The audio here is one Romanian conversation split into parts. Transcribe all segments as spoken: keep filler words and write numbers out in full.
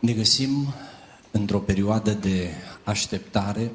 Ne găsim într-o perioadă de așteptare,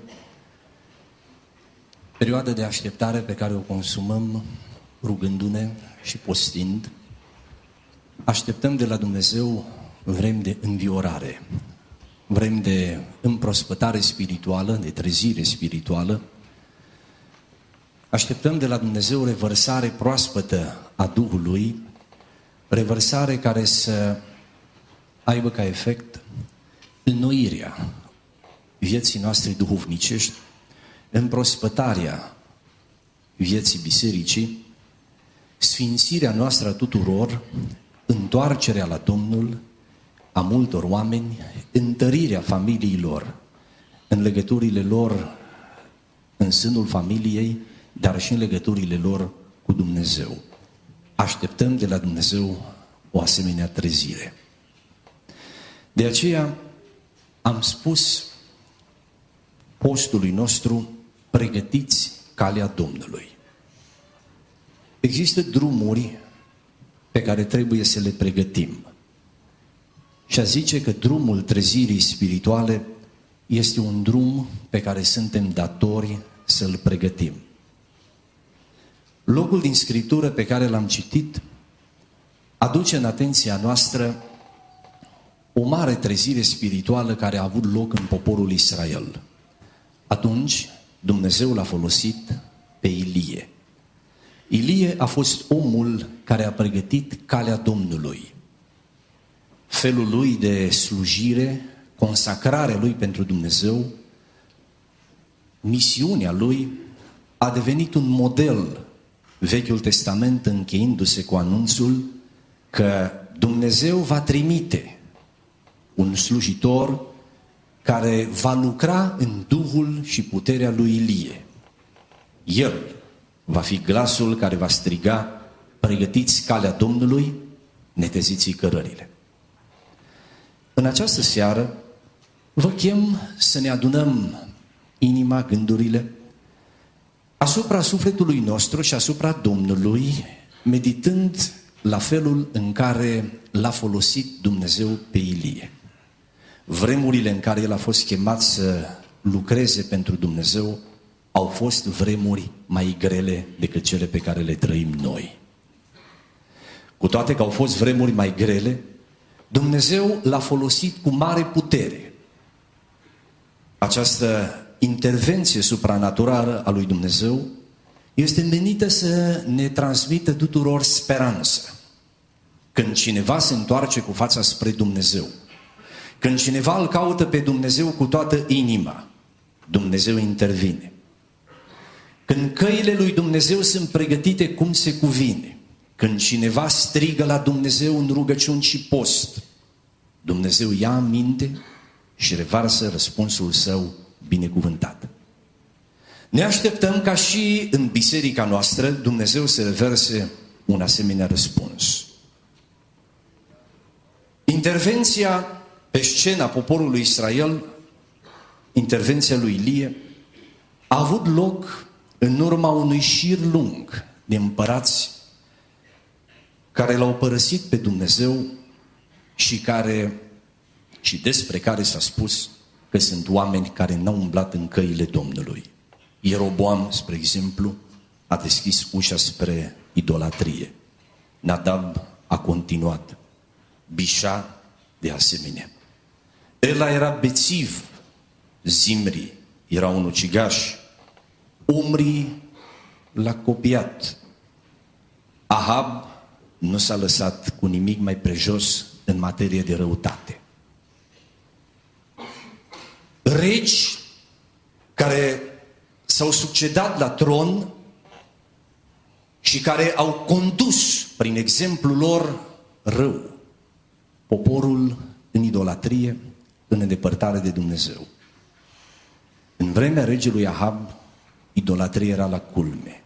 perioadă de așteptare pe care o consumăm rugându-ne și postind. Așteptăm de la Dumnezeu vrem de înviorare, vrem de împrospătare spirituală, de trezire spirituală. Așteptăm de la Dumnezeu revărsare proaspătă a Duhului, revărsare care să aibă ca efect înnoirea vieții noastre duhovnicești, împrospătarea vieții bisericii, sfințirea noastră a tuturor, întoarcerea la Domnul a multor oameni, întărirea familiilor în legăturile lor în sânul familiei, dar și în legăturile lor cu Dumnezeu. Așteptăm de la Dumnezeu o asemenea trezire. De aceea am spus postului nostru, pregătiți calea Domnului. Există drumuri pe care trebuie să le pregătim. Și a zice că drumul trezirii spirituale este un drum pe care suntem datori să-l pregătim. Locul din Scriptură pe care l-am citit aduce în atenția noastră o mare trezire spirituală care a avut loc în poporul Israel. Atunci Dumnezeu l-a folosit pe Ilie. Ilie a fost omul care a pregătit calea Domnului. Felul lui de slujire, consacrarea lui pentru Dumnezeu, misiunea lui a devenit un model. Vechiul Testament încheindu-se cu anunțul că Dumnezeu va trimite un slujitor care va lucra în Duhul și puterea lui Ilie. El va fi glasul care va striga: pregătiți calea Domnului, neteziți cărările. În această seară vă chem să ne adunăm inima, gândurile asupra sufletului nostru și asupra Domnului, meditând la felul în care l-a folosit Dumnezeu pe Ilie. Vremurile în care el a fost chemat să lucreze pentru Dumnezeu au fost vremuri mai grele decât cele pe care le trăim noi. Cu toate că au fost vremuri mai grele, Dumnezeu l-a folosit cu mare putere. Această intervenție supranaturală a lui Dumnezeu este menită să ne transmită tuturor speranță. Când cineva se întoarce cu fața spre Dumnezeu, când cineva îl caută pe Dumnezeu cu toată inima, Dumnezeu intervine. Când căile lui Dumnezeu sunt pregătite cum se cuvine, când cineva strigă la Dumnezeu în rugăciuni și post, Dumnezeu ia aminte și revarsă răspunsul său binecuvântat. Ne așteptăm ca și în biserica noastră Dumnezeu să reverse un asemenea răspuns. Intervenția pe scena poporului Israel, intervenția lui Ilie, a avut loc în urma unui șir lung de împărați care l-au părăsit pe Dumnezeu și care și despre care s-a spus că sunt oameni care n-au umblat în căile Domnului. Ieroboam, spre exemplu, a deschis ușa spre idolatrie. Nadab a continuat. Bișa de asemenea. Ela era bețiv, Zimri era un ucigaș, Omri l-a copiat. Ahab nu s-a lăsat cu nimic mai prejos în materie de răutate. Regi care s-au succedat la tron și care au condus prin exemplul lor rău poporul în idolatrie, în îndepărtare de Dumnezeu. În vremea regelui Ahab, idolatria era la culme.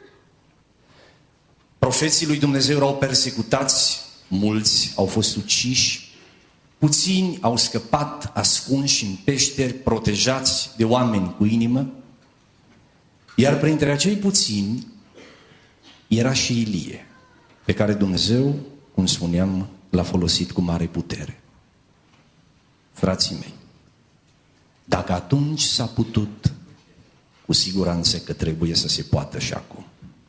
Profeții lui Dumnezeu erau persecutați, mulți au fost uciși, puțini au scăpat ascunși în peșteri, protejați de oameni cu inimă, iar printre acei puțini era și Ilie, pe care Dumnezeu, cum spuneam, l-a folosit cu mare putere. Frații mei, dacă atunci s-a putut, cu siguranță că trebuie să se poată și acum.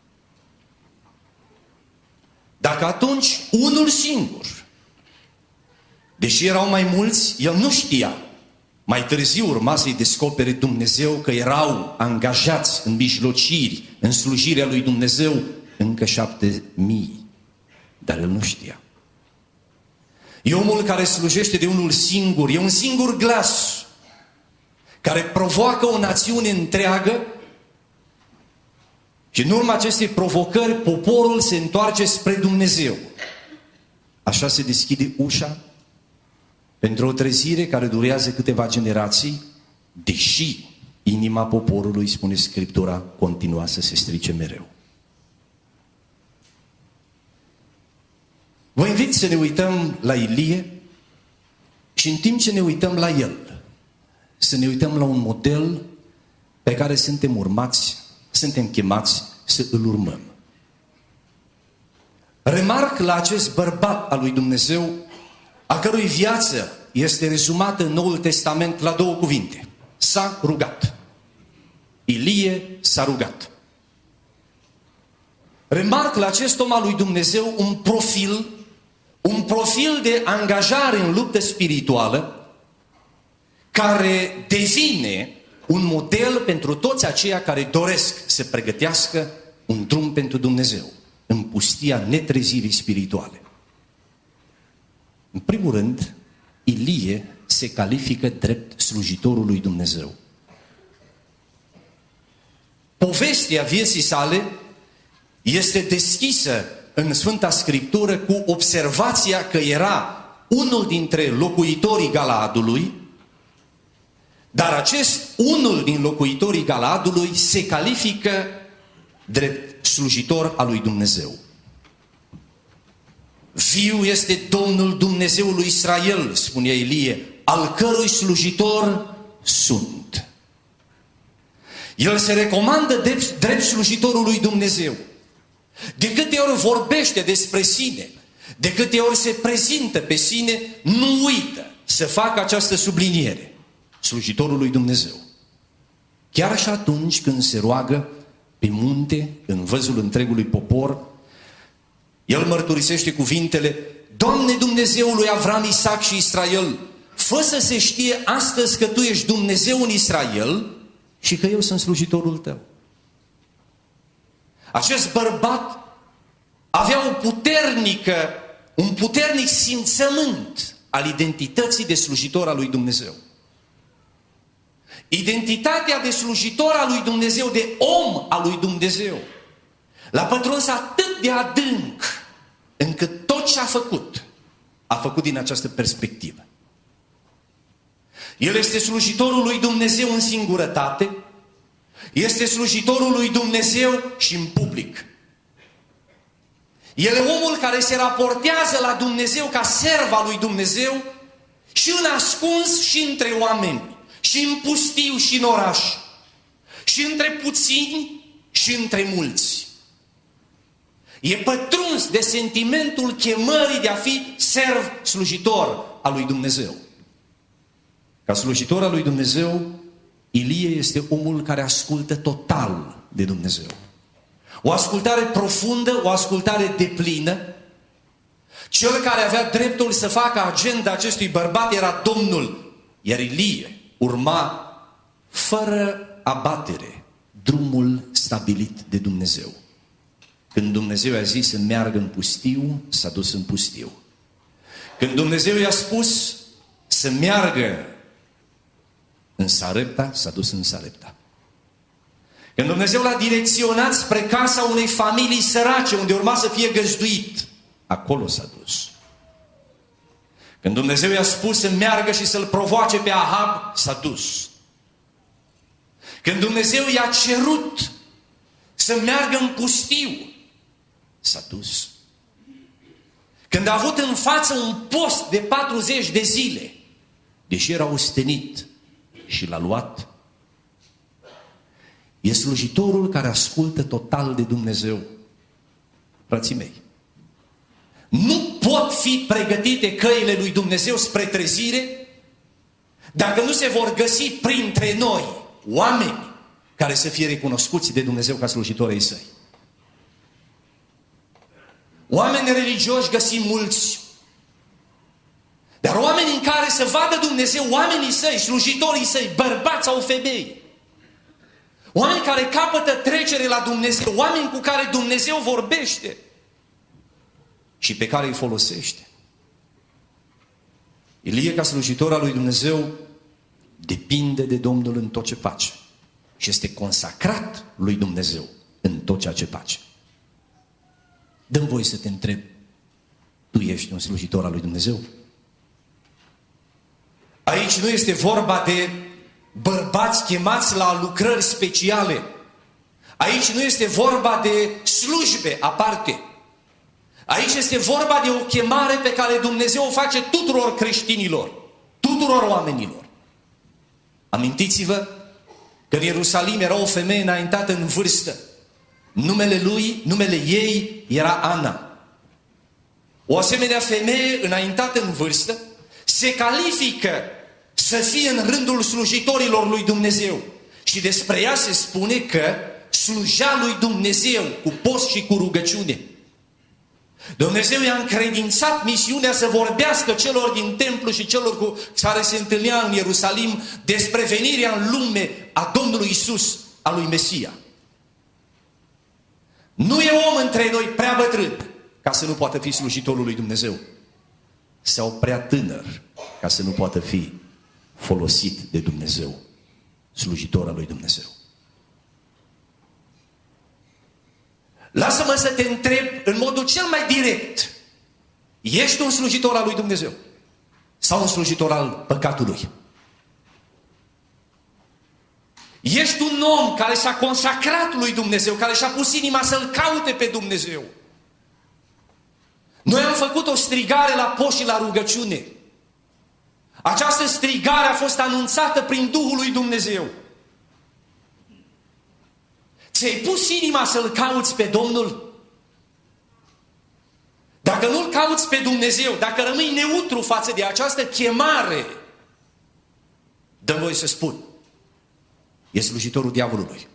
Dacă atunci unul singur, deși erau mai mulți, el nu știa. Mai târziu urma să-i descopere Dumnezeu că erau angajați în mijlociri, în slujirea lui Dumnezeu, încă șapte mii. Dar el nu știa. E omul care slujește de unul singur, e un singur glas care provoacă o națiune întreagă și în urma acestei provocări poporul se întoarce spre Dumnezeu. Așa se deschide ușa pentru o trezire care durează câteva generații, deși inima poporului, spune Scriptura, continua să se strice mereu. Vă invit să ne uităm la Ilie și în timp ce ne uităm la el, să ne uităm la un model pe care suntem urmați, suntem chemați să îl urmăm. Remarc la acest bărbat al lui Dumnezeu, a cărui viață este rezumată în Noul Testament la două cuvinte. S-a rugat. Ilie s-a rugat. Remarc la acest om al lui Dumnezeu un profil, un profil de angajare în luptă spirituală, care devine un model pentru toți aceia care doresc să pregătească un drum pentru Dumnezeu în pustia netrezirii spirituale. În primul rând, Ilie se califică drept slujitorul lui Dumnezeu. Povestea vieții sale este deschisă în Sfânta Scriptură cu observația că era unul dintre locuitorii Galaadului, dar acest unul din locuitorii Galaadului se califică drept slujitor al lui Dumnezeu. Viu este Domnul Dumnezeul lui Israel, spune Ilie, al cărui slujitor sunt. El se recomandă drept, drept slujitorul lui Dumnezeu. De câte ori vorbește despre sine, de câte ori se prezintă pe sine, nu uită să facă această subliniere. Slujitorul lui Dumnezeu. Chiar și atunci când se roagă pe munte, în văzul întregului popor, el mărturisește cuvintele: Doamne Dumnezeul lui Avram, Isaac și Israel, fă să se știe astăzi că Tu ești Dumnezeu în Israel și că eu sunt slujitorul Tău. Acest bărbat avea o puternică, un puternic simțământ al identității de slujitor al lui Dumnezeu. Identitatea de slujitor al lui Dumnezeu, de om al lui Dumnezeu, l-a pătruns atât de adânc, încât tot ce a făcut, a făcut din această perspectivă. El este slujitorul lui Dumnezeu în singurătate, este slujitorul lui Dumnezeu și în public. El e omul care se raportează la Dumnezeu ca serv al lui Dumnezeu și în ascuns și între oameni, și în pustiu și în oraș, și între puțini și între mulți. E pătruns de sentimentul chemării de a fi serv slujitor al lui Dumnezeu. Ca slujitor al lui Dumnezeu, Ilie este omul care ascultă total de Dumnezeu. O ascultare profundă, o ascultare deplină. Cel care avea dreptul să facă agenda acestui bărbat era Domnul, iar Ilie urma fără abatere drumul stabilit de Dumnezeu. Când Dumnezeu i-a zis să meargă în pustiu, s-a dus în pustiu. Când Dumnezeu i-a spus să meargă în Sarepta, s-a dus în Sarepta. Când Dumnezeu l-a direcționat spre casa unei familii sărace, unde urma să fie găzduit, acolo s-a dus. Când Dumnezeu i-a spus să meargă și să-l provoace pe Ahab, s-a dus. Când Dumnezeu i-a cerut să meargă în pustiu, s-a dus. Când a avut în față un post de patruzeci de zile, deși era ostenit și l-a luat, e slujitorul care ascultă total de Dumnezeu. Frații mei, nu pot fi pregătite căile lui Dumnezeu spre trezire dacă nu se vor găsi printre noi oameni care să fie recunoscuți de Dumnezeu ca slujitori ai Săi. Oameni religioși găsim mulți, dar oameni în care să vadă Dumnezeu oamenii Săi, slujitorii Săi, bărbați sau femei, oameni care capătă trecere la Dumnezeu, oameni cu care Dumnezeu vorbește și pe care îi folosește. Ilie, ca slujitor al lui Dumnezeu, depinde de Domnul în tot ce face și este consacrat lui Dumnezeu în tot ceea ce face. Dă-mi voie să te întreb, tu ești un slujitor al lui Dumnezeu? Aici nu este vorba de bărbați chemați la lucrări speciale. Aici nu este vorba de slujbe aparte. Aici este vorba de o chemare pe care Dumnezeu o face tuturor creștinilor, tuturor oamenilor. Amintiți-vă că în Ierusalim era o femeie înaintată în vârstă. Numele lui, numele ei era Ana. O asemenea femeie înaintată în vârstă se califică să fie în rândul slujitorilor lui Dumnezeu. Și despre ea se spune că slujea lui Dumnezeu cu post și cu rugăciune. Dumnezeu i-a încredințat misiunea să vorbească celor din templu și celor cu care se întâlnea în Ierusalim despre venirea în lume a Domnului Isus, a lui Mesia. Nu e om între noi prea bătrân ca să nu poată fi slujitorul lui Dumnezeu, sau prea tânăr ca să nu poată fi folosit de Dumnezeu, slujitor al lui Dumnezeu. Lasă-mă să te întreb în modul cel mai direct. Ești un slujitor al lui Dumnezeu? Sau un slujitor al păcatului? Ești un om care s-a consacrat lui Dumnezeu, care și-a pus inima să-L caute pe Dumnezeu. Noi am făcut o strigare la post și la rugăciune. Această strigare a fost anunțată prin Duhul lui Dumnezeu. Ți-ai pus inima să-L cauți pe Domnul? Dacă nu-L cauți pe Dumnezeu, dacă rămâi neutru față de această chemare, dă-mi voie să spun, e slujitorul diavolului.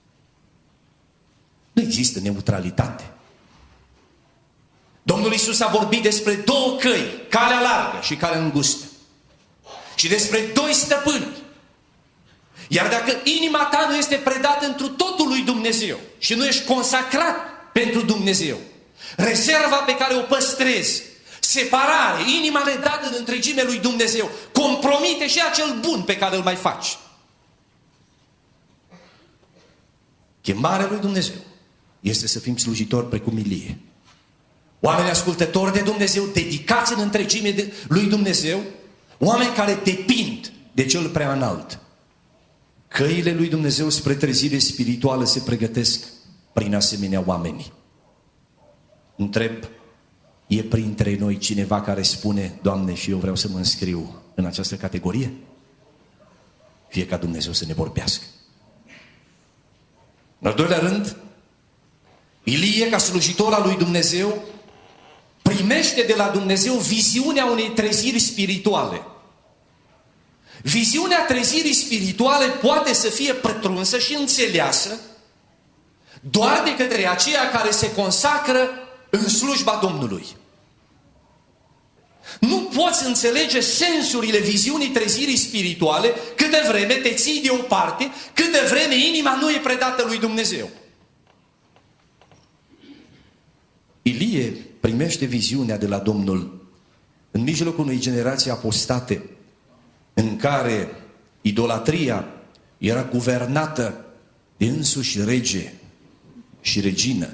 Nu există neutralitate. Domnul Iisus a vorbit despre două căi, calea largă și calea îngustă. Și despre doi stăpâni. Iar dacă inima ta nu este predată întru totul lui Dumnezeu și nu ești consacrat pentru Dumnezeu, rezerva pe care o păstrezi, separare, inima redată în întregime lui Dumnezeu, compromite și acel bun pe care îl mai faci. Chemarea lui Dumnezeu este să fim slujitori precum Ilie. Oameni ascultători de Dumnezeu, dedicați în întregime de lui Dumnezeu, oameni care depind de cel prea înalt. Căile lui Dumnezeu spre trezire spirituală se pregătesc prin asemenea oameni. Întreb, e printre noi cineva care spune, Doamne, și eu vreau să mă înscriu în această categorie? Fie ca Dumnezeu să ne vorbească. În al doilea rând, Ilie, ca slujitor al lui Dumnezeu, primește de la Dumnezeu viziunea unei treziri spirituale. Viziunea trezirii spirituale poate să fie pătrunsă și înțeleasă doar de către aceia care se consacră în slujba Domnului. Nu poți înțelege sensurile viziunii trezirii spirituale câtă vreme te ții de o parte, câtă vreme inima nu e predată lui Dumnezeu. Ilie primește viziunea de la Domnul în mijlocul unei generații apostate în care idolatria era guvernată de însuși rege și regină.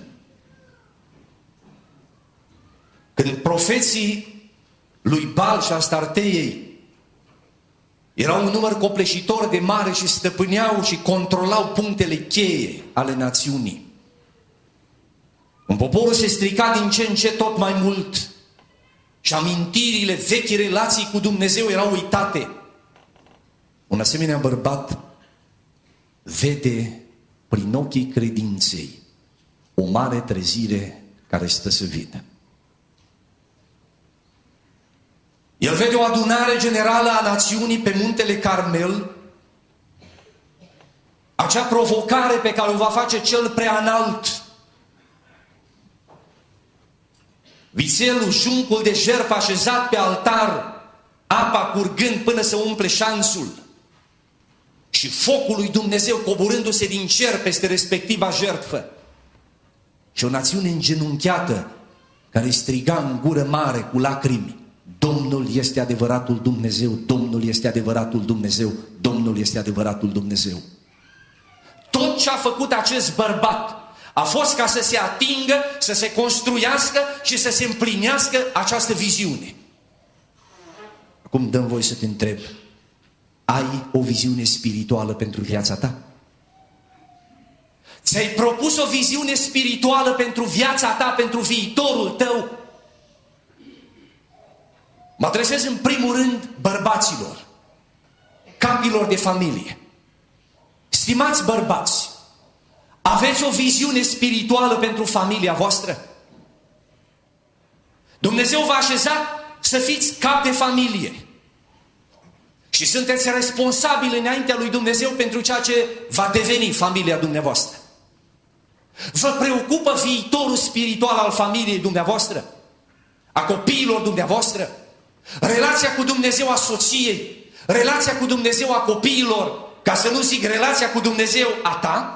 Când profeții lui Baal și Astarteiei erau un număr copleșitor de mare și stăpâneau și controlau punctele cheie ale națiunii. Un poporul se strica din ce în ce tot mai mult și amintirile, vechi relații cu Dumnezeu erau uitate. Un asemenea bărbat vede prin ochii credinței o mare trezire care stă să vină. El vede o adunare generală a națiunii pe muntele Carmel, acea provocare pe care o va face cel prea înalt. Vițelul, juncul de jertfă așezat pe altar, apa curgând până să umple șanțul și focul lui Dumnezeu coborându-se din cer peste respectiva jertfă. Și o națiune îngenunchiată care striga în gură mare cu lacrimi: Domnul este adevăratul Dumnezeu, Domnul este adevăratul Dumnezeu, Domnul este adevăratul Dumnezeu. Tot ce a făcut acest bărbat a fost ca să se atingă, să se construiască și să se împlinească această viziune. Acum dăm voie să te întreb: ai o viziune spirituală pentru viața ta? Ți-ai propus o viziune spirituală pentru viața ta, pentru viitorul tău? Mă adresez în primul rând bărbaților, capilor de familie. Stimați bărbați, aveți o viziune spirituală pentru familia voastră? Dumnezeu v-a așezat să fiți cap de familie și sunteți responsabili înaintea lui Dumnezeu pentru ceea ce va deveni familia dumneavoastră. Vă preocupă viitorul spiritual al familiei dumneavoastră, a copiilor dumneavoastră, relația cu Dumnezeu a soției, relația cu Dumnezeu a copiilor, ca să nu zic relația cu Dumnezeu a ta?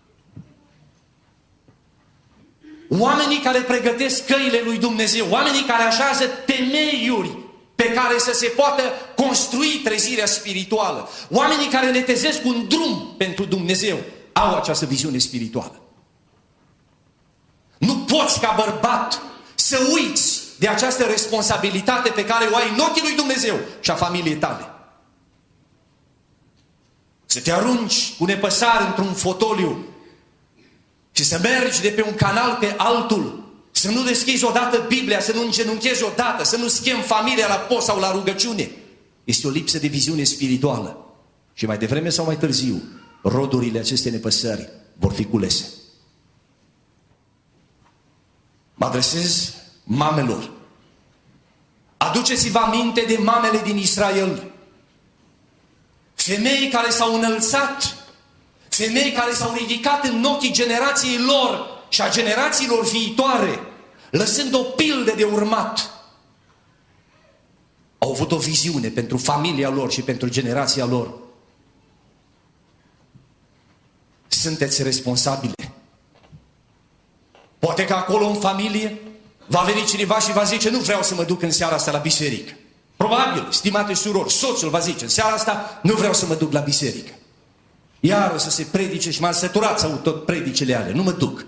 Oamenii care pregătesc căile lui Dumnezeu, oamenii care așează temeiuri pe care să se poată construi trezirea spirituală, oamenii care netezesc un drum pentru Dumnezeu, au această viziune spirituală. Nu poți ca bărbat să uiți de această responsabilitate pe care o ai în ochii lui Dumnezeu și a familiei tale. Să te arunci cu nepăsare într-un fotoliu și să mergi de pe un canal pe altul, să nu deschizi odată Biblia, să nu îngenunchezi odată, să nu schimbi familia la post sau la rugăciune. Este o lipsă de viziune spirituală. Și mai devreme sau mai târziu, rodurile acestei nepăsări vor fi culese. Mă adresez mamelor. Aduceți-vă aminte de mamele din Israel. Femei care s-au înălțat, femei care s-au ridicat în ochii generației lor și a generațiilor viitoare, lăsând o pildă de urmat. Au avut o viziune pentru familia lor și pentru generația lor. Sunteți responsabile. Poate că acolo în familie va veni cineva și va zice: nu vreau să mă duc în seara asta la biserică. Probabil, stimate surori, soțul va zice: în seara asta nu vreau să mă duc la biserică. Iar o să se predice și m-am săturat să aud tot predicele alea. Nu mă duc.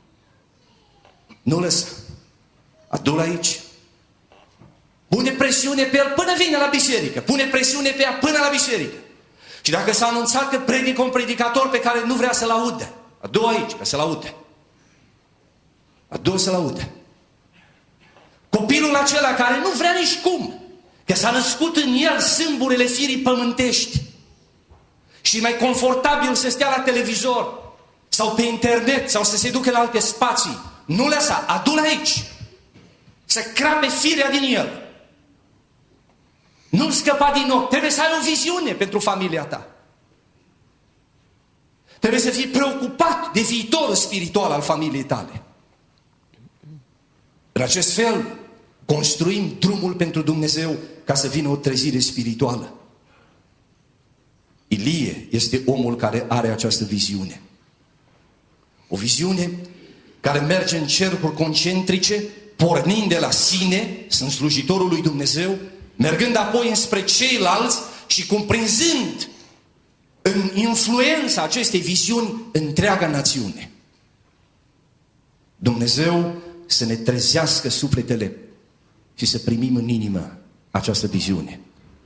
Nu lăsa. Adu-l aici. Pune presiune pe el până vine la biserică. Pune presiune pe ea până la biserică. Și dacă s-a anunțat că predică un predicator pe care nu vrea să-l audă, adu-l aici, ca să-l aude. Adu-l să-l aude. Copilul acela care nu vrea nici cum, că s-a născut în el sâmburele firii pământești și e mai confortabil să stea la televizor sau pe internet sau să se ducă la alte spații. Nu lăsa, adu-l aici. Să crape firea din el. Nu-l scăpa din ochi. Trebuie să ai o viziune pentru familia ta. Trebuie să fii preocupat de viitorul spiritual al familiei tale. În acest fel, construim drumul pentru Dumnezeu ca să vină o trezire spirituală. Ilie este omul care are această viziune. O viziune care merge în cercuri concentrice, pornind de la sine, sunt slujitorul lui Dumnezeu, mergând apoi înspre ceilalți și cuprinzând în influența acestei viziuni întreaga națiune. Dumnezeu să ne trezească sufletele și să primim în inimă această viziune.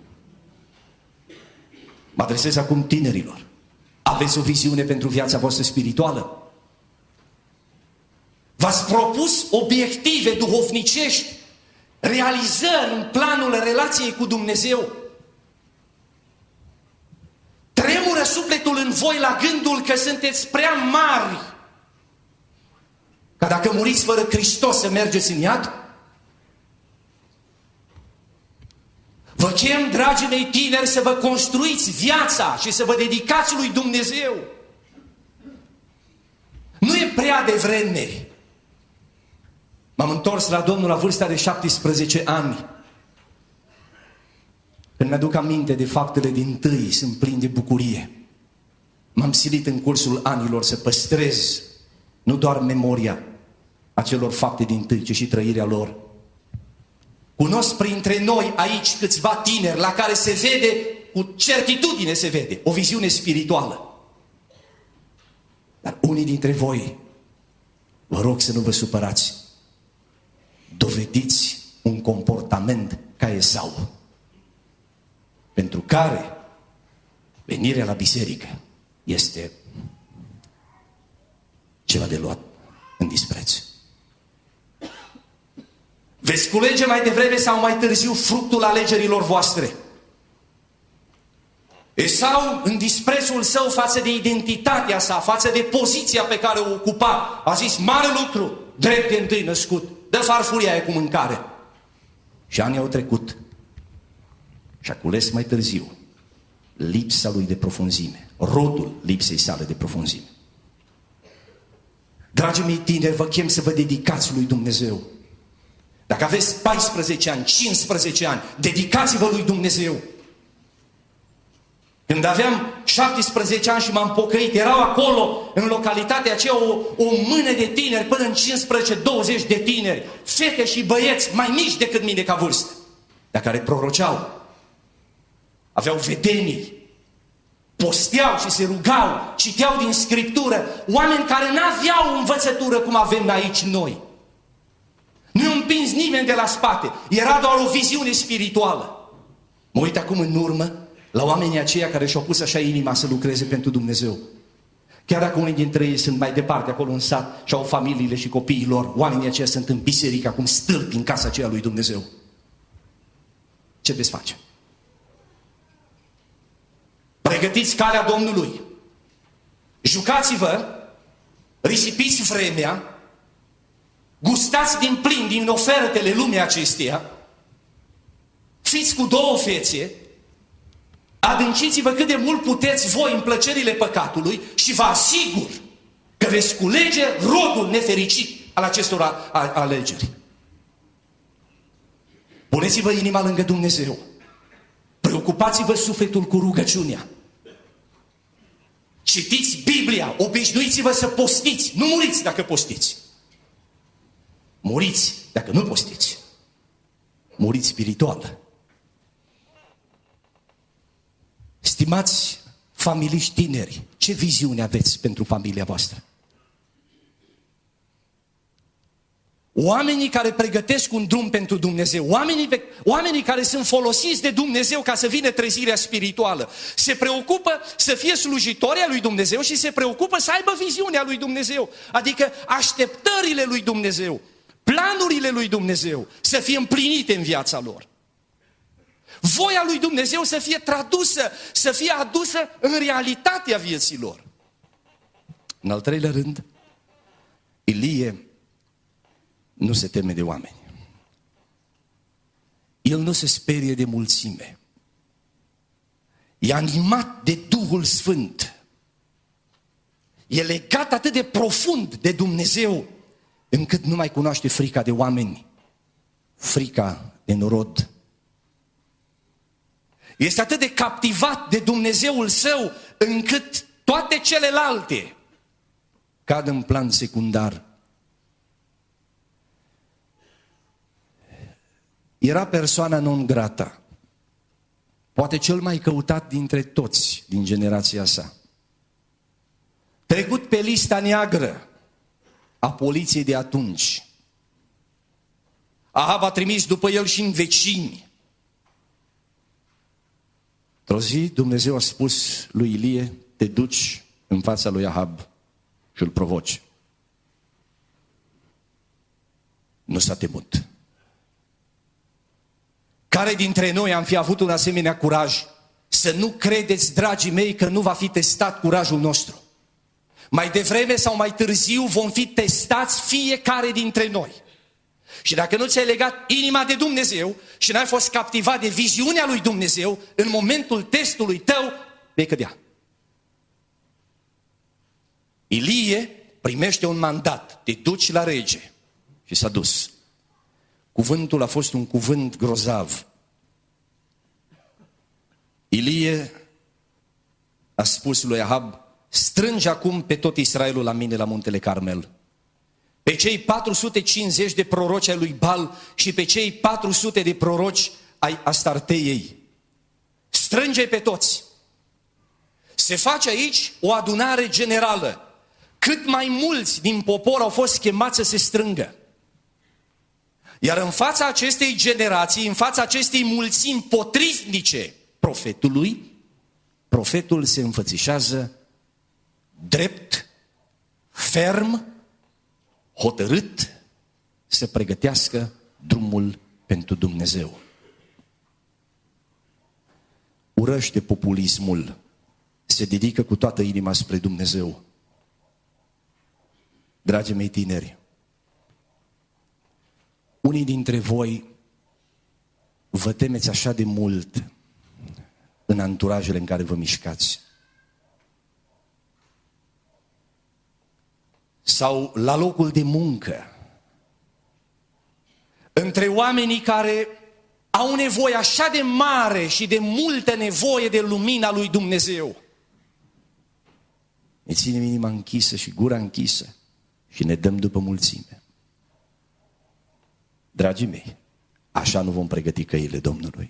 Mă adresez acum tinerilor. Aveți o viziune pentru viața voastră spirituală? V-ați propus obiective duhovnicești, realizări în planul relației cu Dumnezeu? Tremură sufletul în voi la gândul că sunteți prea mari ca dacă muriți fără Hristos să mergeți în iad? Vă chem, dragii mei tineri, să vă construiți viața și să vă dedicați lui Dumnezeu. Nu e prea devreme. M-am întors la Domnul la vârsta de șaptesprezece ani. Când mi-aduc aminte de faptele din tâi, sunt plin de bucurie. M-am silit în cursul anilor să păstrez nu doar memoria acelor fapte din tâi, ci și trăirea lor. Cunosc printre noi aici câțiva tineri la care se vede, cu certitudine se vede, o viziune spirituală. Dar unii dintre voi, vă rog să nu vă supărați, dovediți un comportament ca Esau, pentru care venirea la biserică este ceva de luat în dispreț. Veți culege mai devreme sau mai târziu fructul alegerilor voastre. Esau, în disprețul său față de identitatea sa, față de poziția pe care o ocupa, a zis: mare lucru, drept de întâi născut, dă farfuria aia cu mâncare. Și anii au trecut și a cules mai târziu lipsa lui de profunzime, rodul lipsei sale de profunzime. Dragii mei tineri, vă chem să vă dedicați lui Dumnezeu. Dacă aveți paisprezece ani, cincisprezece ani, dedicați-vă lui Dumnezeu. Când aveam șaptesprezece ani și m-am pocăit, erau acolo, în localitatea aceea, o, o mână de tineri, până în cincisprezece douăzeci de tineri, fete și băieți mai mici decât mine ca vârstă, dar care proroceau, aveau vedenii, posteau și se rugau, citeau din Scriptură, oameni care n-aveau învățătură cum avem aici noi. Nu i-a împins nimeni de la spate, era doar o viziune spirituală. Mă uit acum în urmă la oamenii aceia care și-au pus așa inima să lucreze pentru Dumnezeu. Chiar dacă unii dintre ei sunt mai departe acolo în sat și au familiile și copiii lor, oamenii aceia sunt în biserică acum stâlpi în casa aceea lui Dumnezeu. Ce veți face? Pregătiți calea Domnului. Jucați-vă, risipiți vremea, gustați din plin din ofertele lumii acesteia, fiți cu două fețe, adânciți-vă cât de mult puteți voi în plăcerile păcatului și vă asigur că veți culege rodul nefericit al acestor alegeri. Puneți-vă inima lângă Dumnezeu. Preocupați-vă sufletul cu rugăciunea. Citiți Biblia, obișnuiți-vă să postiți. Nu muriți dacă postiți. Muriți dacă nu postiți. Muriți spiritual. Stimați familiști tineri, ce viziune aveți pentru familia voastră? Oamenii care pregătesc un drum pentru Dumnezeu, oamenii, pe, oamenii care sunt folosiți de Dumnezeu ca să vină trezirea spirituală, se preocupă să fie slujitori al lui Dumnezeu și se preocupă să aibă viziunea lui Dumnezeu, adică așteptările lui Dumnezeu, planurile lui Dumnezeu să fie împlinite în viața lor. Voia lui Dumnezeu să fie tradusă, să fie adusă în realitatea vieții lor. În al treilea rând, Ilie nu se teme de oameni. El nu se sperie de mulțime. E animat de Duhul Sfânt. E legat atât de profund de Dumnezeu, încât nu mai cunoaște frica de oameni, frica de norod. Este atât de captivat de Dumnezeul său, încât toate celelalte cad în plan secundar. Era persoana non grata, poate cel mai căutat dintre toți din generația sa. Trecut pe lista neagră a poliției de atunci. Ahab a trimis după el și în vecini. Într-o zi Dumnezeu a spus lui Ilie: te duci în fața lui Ahab și îl provoci. Nu s-a temut. Care dintre noi am fi avut un asemenea curaj? Să nu credeți, dragii mei, că nu va fi testat curajul nostru. Mai devreme sau mai târziu vom fi testați fiecare dintre noi. Și dacă nu ți-ai legat inima de Dumnezeu și n-ai fost captivat de viziunea lui Dumnezeu, în momentul testului tău, vei cădea. Ilie primește un mandat, te duci la rege. Și s-a dus. Cuvântul a fost un cuvânt grozav. Ilie a spus lui Ahab, strânge acum pe tot Israelul la mine la muntele Carmel. Pe cei patru sute cincizeci de proroci ai lui Baal și pe cei patru sute de proroci ai Astartei. Strânge pe toți. Se face aici o adunare generală. Cât mai mulți din popor au fost chemați să se strângă. Iar în fața acestei generații, în fața acestei mulțimi potrivnice profetului, profetul se înfățișează drept, ferm, hotărât să pregătească drumul pentru Dumnezeu. Urăște populismul, se dedică cu toată inima spre Dumnezeu. Dragii mei tineri, unii dintre voi vă temeți așa de mult în anturajele în care vă mișcați. Sau la locul de muncă, între oamenii care au nevoie așa de mare și de multă nevoie de lumina lui Dumnezeu. Ne ținem inima închisă și gura închisă și ne dăm după mulțime. Dragii mei, așa nu vom pregăti căile Domnului.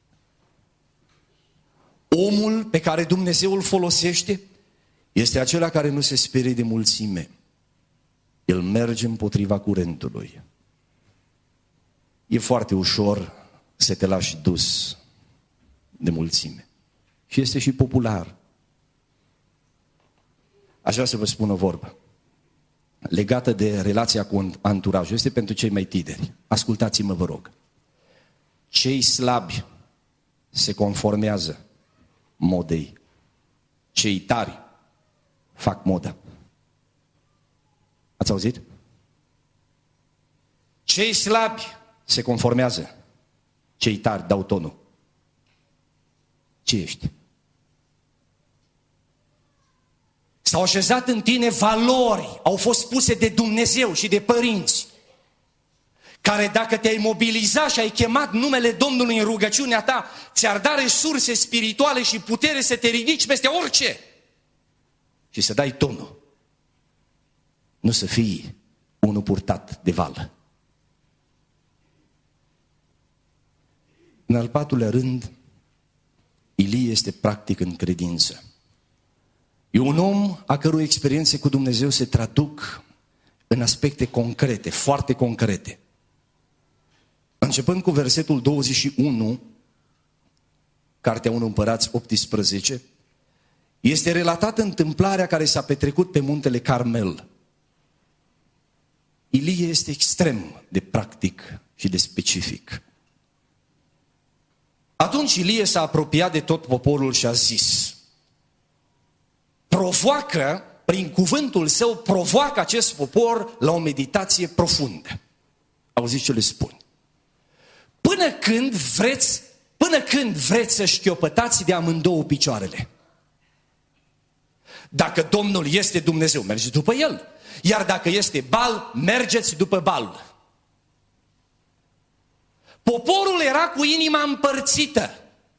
Omul pe care Dumnezeu îl folosește este acela care nu se sperie de mulțime. El merge împotriva curentului. E foarte ușor să te lași dus de mulțime. Și este și popular. Aș vrea să vă spun o vorbă legată de relația cu anturajul. Este pentru cei mai tineri. Ascultați-mă, vă rog. Cei slabi se conformează modei. Cei tari fac moda. Ați auzit? Cei slabi se conformează. Cei tari dau tonul. Ce ești? S-au așezat în tine valori, au fost puse de Dumnezeu și de părinți, care dacă te-ai mobiliza și ai chemat numele Domnului în rugăciunea ta, ți-ar da resurse spirituale și putere să te ridici peste orice și să dai tonul. Nu să fii unul purtat de val. În al patrulea rând, Ilie este practic în credință. E un om a cărui experiențe cu Dumnezeu se traduc în aspecte concrete, foarte concrete. Începând cu versetul douăzeci și unu, Cartea unu Împărați optsprezece, este relatată întâmplarea care s-a petrecut pe muntele Carmel. Ilie este extrem de practic și de specific. Atunci Ilie s-a apropiat de tot poporul și a zis: provoacă, prin cuvântul său, provoacă acest popor la o meditație profundă. Auziți ce le spun? Până când vreți, până când vreți să șchiopătați de amândouă picioarele? Dacă Domnul este Dumnezeu, mergeți după El. Iar dacă este Baal, mergeți după Baal. Poporul era cu inima împărțită.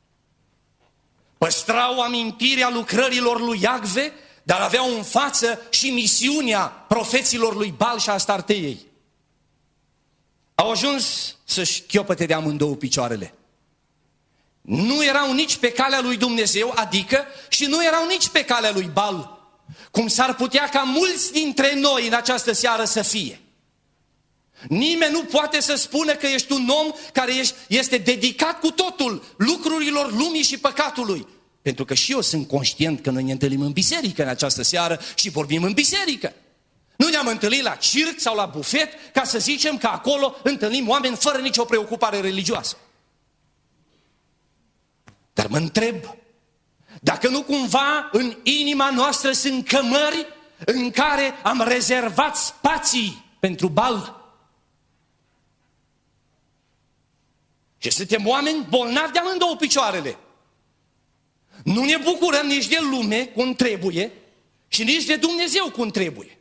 Păstrau amintirea lucrărilor lui Iahve, dar aveau în față și misiunea profeților lui Baal și Astartei. Au ajuns să-și chiopăte de amândouă picioarele. Nu erau nici pe calea lui Dumnezeu, adică, și nu erau nici pe calea lui Baal, cum s-ar putea ca mulți dintre noi în această seară să fie. Nimeni nu poate să spună că ești un om care este dedicat cu totul lucrurilor lumii și păcatului. Pentru că și eu sunt conștient că noi ne întâlnim în biserică în această seară și vorbim în biserică. Nu ne-am întâlnit la circ sau la bufet ca să zicem că acolo întâlnim oameni fără nicio preocupare religioasă. Dar mă întreb, dacă nu cumva în inima noastră sunt cămări în care am rezervat spații pentru Baal. Și suntem oameni bolnavi de amândouă picioarele. Nu ne bucurăm nici de lume cum trebuie și nici de Dumnezeu cum trebuie.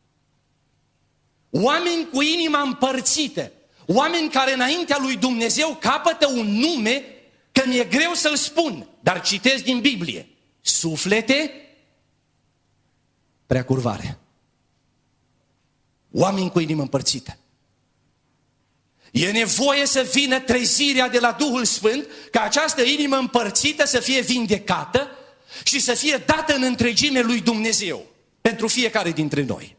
Oameni cu inima împărțită, oameni care înaintea lui Dumnezeu capătă un nume, că mi-e greu să-l spun, dar citesc din Biblie. Suflete preacurvare. Oameni cu inimă împărțită. E nevoie să vină trezirea de la Duhul Sfânt, ca această inimă împărțită să fie vindecată și să fie dată în întregime lui Dumnezeu pentru fiecare dintre noi.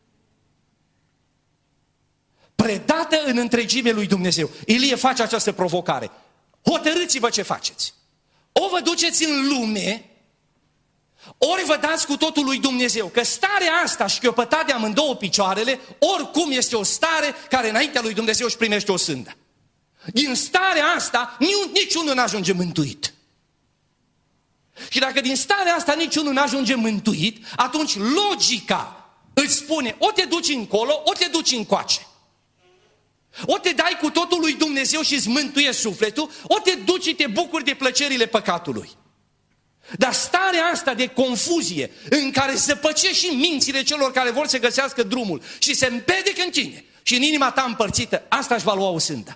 Predată în întregime lui Dumnezeu. Ilie face această provocare. Hotărâți-vă ce faceți. O vă duceți în lume, ori vă dați cu totul lui Dumnezeu. Că starea asta, șchiopătat de amândouă picioarele, oricum este o stare care înaintea lui Dumnezeu își primește o sândă. Din starea asta, niciunul nu ajunge mântuit. Și dacă din starea asta niciunul nu ajunge mântuit, atunci logica îți spune, o te duci încolo, o te duci încoace. O te dai cu totul lui Dumnezeu și îți mântuiești sufletul, o te duci și te bucuri de plăcerile păcatului. Dar starea asta de confuzie, în care se păcește și mințile celor care vor să găsească drumul și se împedecă în tine și în inima ta împărțită, asta își va lua o sândă.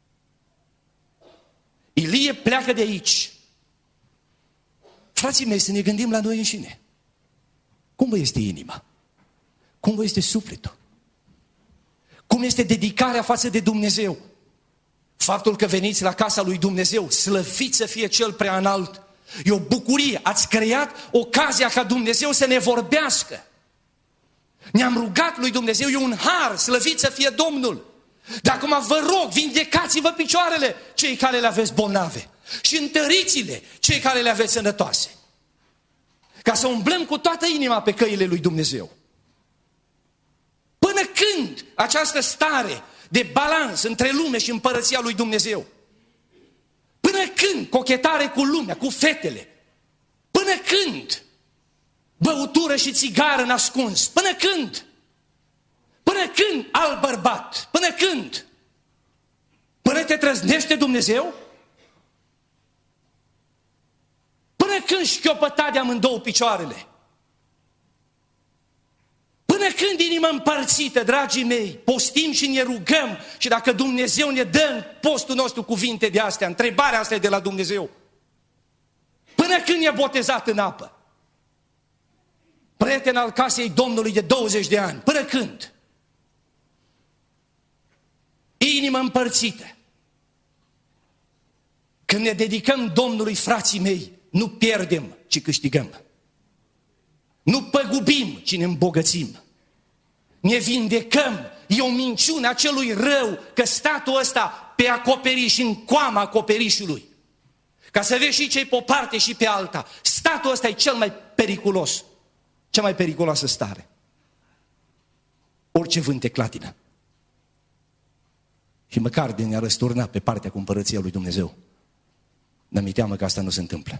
Ilie pleacă de aici. Frații mei, să ne gândim la noi înșine. Cum vă este inima? Cum vă este sufletul? Cum este dedicarea față de Dumnezeu? Faptul că veniți la casa lui Dumnezeu, slăvit să fie Cel prea înalt, e o bucurie. Ați creat ocazia ca Dumnezeu să ne vorbească. Ne-am rugat lui Dumnezeu, e un har, slăvit să fie Domnul. Dar acum vă rog, vindecați-vă picioarele, cei care le aveți bolnave, și întăriți-le, cei care le aveți sănătoase. Ca să umblăm cu toată inima pe căile lui Dumnezeu. Până când această stare de balans între lume și împărăția lui Dumnezeu? Până când cochetare cu lumea, cu fetele? Până când băutură și țigară nascuns? Până când? Până când alt bărbat? Până când? Până te trăznește Dumnezeu? Până când șchiopăta de amândouă picioarele? Până când inima împărțită, dragii mei, postim și ne rugăm și dacă Dumnezeu ne dă în postul nostru cuvinte de astea, întrebarea asta e de la Dumnezeu. Până când e botezat în apă? Prieten al casei Domnului de douăzeci de ani. Până când? Inimă împărțită. Când ne dedicăm Domnului, frații mei, nu pierdem, ci câștigăm. Nu păgubim, ci ne îmbogățim. Ne vindecăm. E o minciună a celui rău că statul ăsta pe acoperiș, în coama acoperișului. Ca să vezi și cei pe o parte și pe alta. Statul ăsta e cel mai periculos. Cea mai periculoasă stare. Orice vânt te clatină. Și măcar de ne-a răsturnat pe partea cu împărăția lui Dumnezeu. Dar mi-e teamă că asta nu se întâmplă.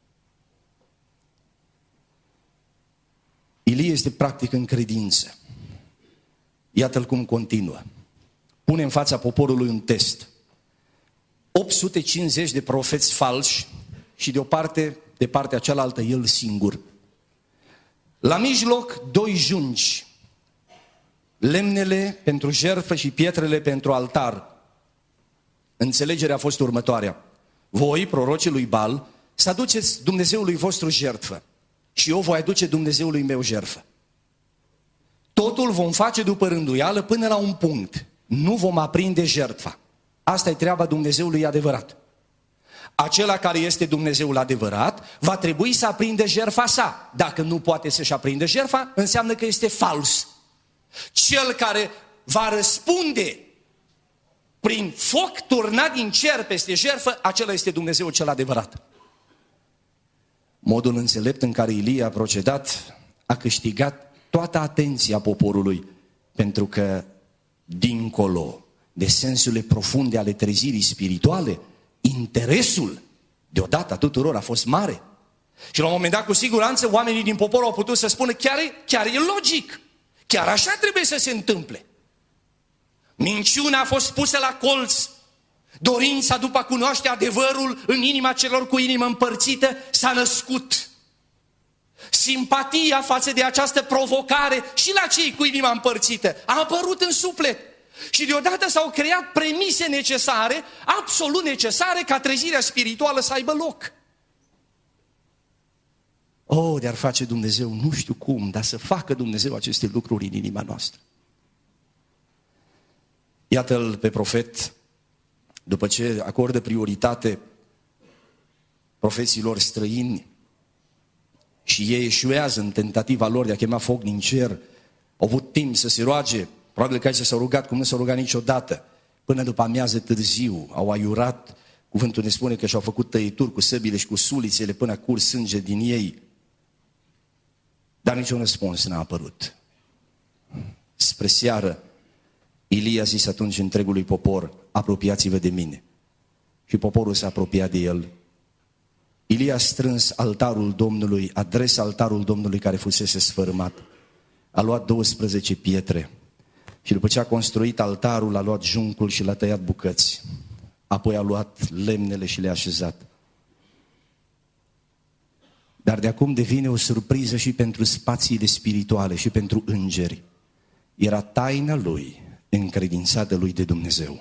Ilie este practic în credință. Iată-l cum continuă. Pune în fața poporului un test. opt sute cincizeci de profeți falși și de o parte, de partea cealaltă, el singur. La mijloc, doi jungi. Lemnele pentru jertfă și pietrele pentru altar. Înțelegerea a fost următoarea. Voi, prorocii lui Baal, să aduceți Dumnezeului vostru jertfă și eu voi aduce Dumnezeului meu jertfă. Totul vom face după rânduială până la un punct. Nu vom aprinde jertfa. Asta e treaba Dumnezeului adevărat. Acela care este Dumnezeul adevărat va trebui să aprinde jertfa sa. Dacă nu poate să-și aprinde jertfa, înseamnă că este fals. Cel care va răspunde prin foc turnat din cer peste jertfă, acela este Dumnezeul cel adevărat. Modul înțelept în care Ilie a procedat a câștigat toată atenția poporului, pentru că dincolo de sensurile profunde ale trezirii spirituale, interesul deodată a tuturor a fost mare. Și la un moment dat, cu siguranță, oamenii din popor au putut să spună, chiar e, chiar e logic, chiar așa trebuie să se întâmple. Minciuna a fost pusă la colț, Dorința după a cunoaște adevărul în inima celor cu inimă împărțită s-a născut. Simpatia față de această provocare și la cei cu inima împărțită a apărut în suflet. Și deodată s-au creat premise necesare, absolut necesare, ca trezirea spirituală să aibă loc. Oh, de-ar face Dumnezeu, nu știu cum, dar să facă Dumnezeu aceste lucruri în inima noastră. Iată-l pe profet, după ce acordă prioritate profeților străini și ei eșuează în tentativa lor de a chema foc din cer, au avut timp să se roage, probabil că aici s-au rugat cum nu s-au rugat niciodată, până după amiază târziu, au aiurat, cuvântul ne spune că și-au făcut tăieturi cu săbile și cu sulițele până a curs sânge din ei, dar niciun răspuns n-a apărut. Spre seară, Ilie a zis atunci întregului popor, apropiați-vă de mine. Și poporul s-a apropiat de el. Ilie a strâns altarul Domnului, adresa altarul Domnului care fusese sfărâmat. A luat douăsprezece pietre și după ce a construit altarul, a luat juncul și l-a tăiat bucăți. Apoi a luat lemnele și le-a așezat. Dar de acum devine o surpriză și pentru spațiile spirituale și pentru îngeri. Era taina lui încredințată lui de Dumnezeu.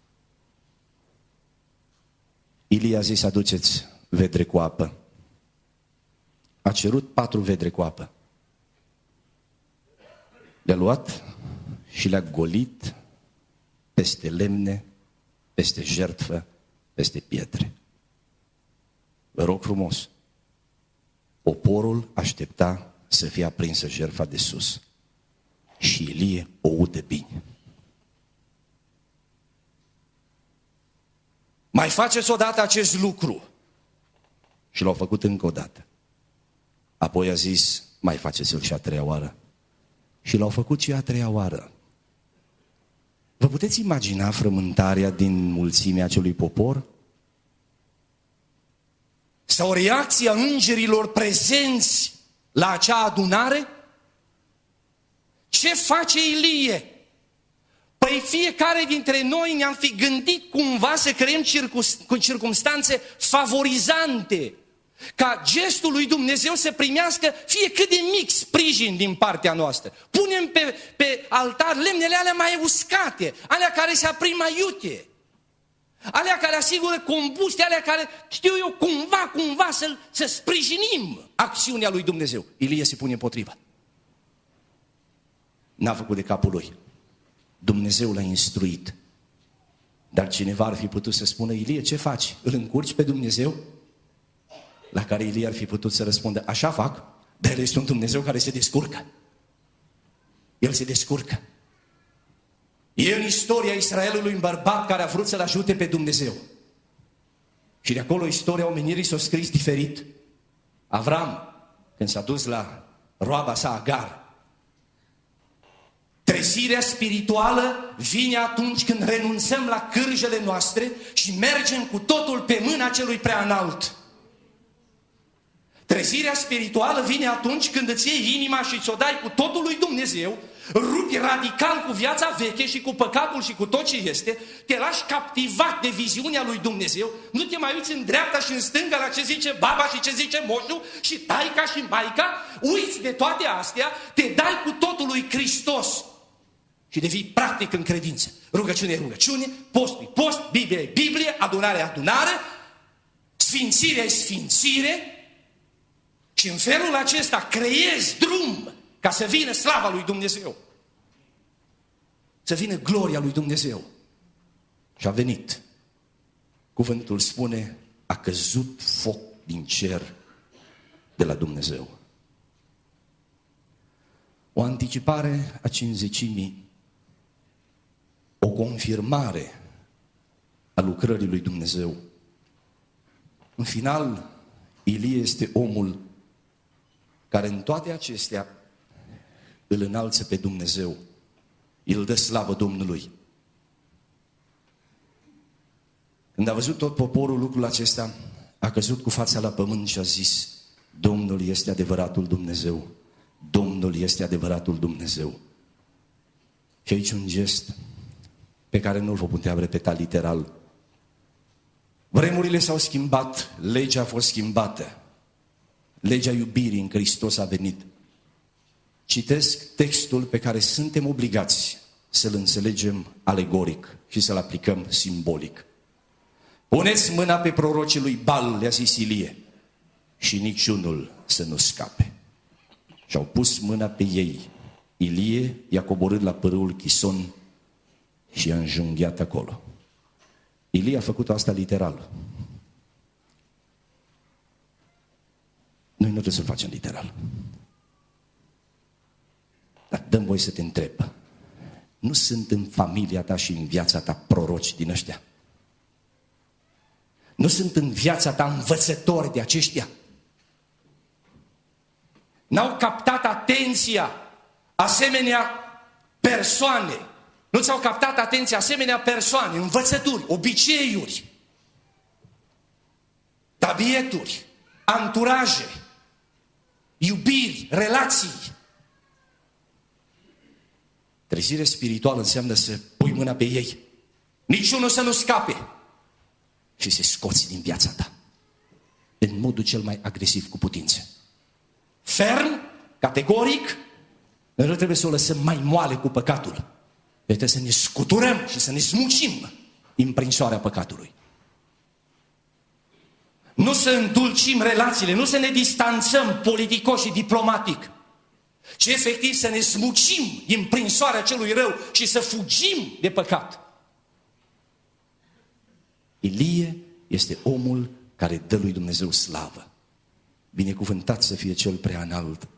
Ilie a zis, aduceți vedre cu apă. A cerut patru vedre cu apă. Le-a luat și le-a golit peste lemne, peste jertfă, peste pietre. Vă rog frumos, poporul aștepta să fie aprinsă jertfa de sus. Și Ilie o udă bine. Mai faceți odată acest lucru. Și l-au făcut încă o dată. Apoi a zis, mai faceți-l și a treia oară. Și l-au făcut și a treia oară. Vă puteți imagina frământarea din mulțimea acelui popor? Sau reacția îngerilor prezenți la acea adunare? Ce face Ilie? Păi fiecare dintre noi ne-am fi gândit cumva să creăm circumstanțe favorizante, ca gestul lui Dumnezeu să primească fie cât de mic sprijin din partea noastră. Punem pe, pe altar lemnele alea mai uscate, alea care se aprind mai iute, alea care asigură combustie, alea care, știu eu, cumva, cumva să, să sprijinim acțiunea lui Dumnezeu. Ilie se pune împotriva. N-a făcut de capul lui. Dumnezeu l-a instruit. Dar cineva ar fi putut să spună, Ilie, ce faci? Îl încurci pe Dumnezeu? La care Ilie ar fi putut să răspundă, așa fac, dar El este un Dumnezeu care se descurcă. El se descurcă. E în istoria Israelului un bărbat care a vrut să-L ajute pe Dumnezeu. Și de acolo istoria omenirii s-a scris diferit. Avram, când s-a dus la roaba sa Agar, trezirea spirituală vine atunci când renunțăm la cârjele noastre și mergem cu totul pe mâna celui prea înalt. Trezirea spirituală vine atunci când îți iei inima și ți-o dai cu totul lui Dumnezeu, rupi radical cu viața veche și cu păcatul și cu tot ce este, te lași captivat de viziunea lui Dumnezeu, nu te mai uiți în dreapta și în stânga la ce zice baba și ce zice moșul și taica și maica, uiți de toate astea, te dai cu totul lui Hristos și devii practic în credință. Rugăciune e rugăciune, post e post, Biblie e Biblie, adunare e adunare, sfințire e sfințire. Și în felul acesta creezi drum ca să vină slava lui Dumnezeu. Să vină gloria lui Dumnezeu. Și a venit. Cuvântul spune, a căzut foc din cer de la Dumnezeu. O anticipare a cincizecimii, o confirmare a lucrării lui Dumnezeu. În final, Ilie este omul care în toate acestea îl înalță pe Dumnezeu, îl dă slavă Domnului. Când a văzut tot poporul lucrul acesta, a căzut cu fața la pământ și a zis, Domnul este adevăratul Dumnezeu, Domnul este adevăratul Dumnezeu. Și aici un gest pe care nu-l vom putea repeta literal, Vremurile s-au schimbat, legea a fost schimbată. Legea iubirii în Hristos a venit. Citesc textul pe care suntem obligați să-l înțelegem alegoric și să-l aplicăm simbolic. Puneți mâna pe prorocii lui Bal, le-a zis Ilie, și niciunul să nu scape. Și-au pus mâna pe ei. Ilie i-a coborât la pârâul Chison și i-a înjunghiat acolo. Ilie a făcut asta literal. Noi nu trebuie să-l facem literal. Dar dăm voie să te întreb. Nu sunt în familia ta și în viața ta proroci din ăștia? Nu sunt în viața ta învățători de aceștia? N-au captat atenția asemenea persoane? Nu ți-au captat atenția asemenea persoane, învățături, obiceiuri, tabieturi, anturaje, iubiri, relații? Trezire spirituală înseamnă să pui mâna pe ei, niciunul să nu scape și să scoți din viața ta în modul cel mai agresiv cu putință. Ferm, categoric, noi nu trebuie să o lăsăm mai moale cu păcatul. Noi trebuie să ne scuturăm și să ne smucim imprinsoarea păcatului. Nu să îndulcim relațiile, nu să ne distanțăm politicos și diplomatic, ci efectiv să ne smucim imprinsoarea celui rău și să fugim de păcat. Ilie este omul care dă lui Dumnezeu slavă. Binecuvântat să fie cel prea înalt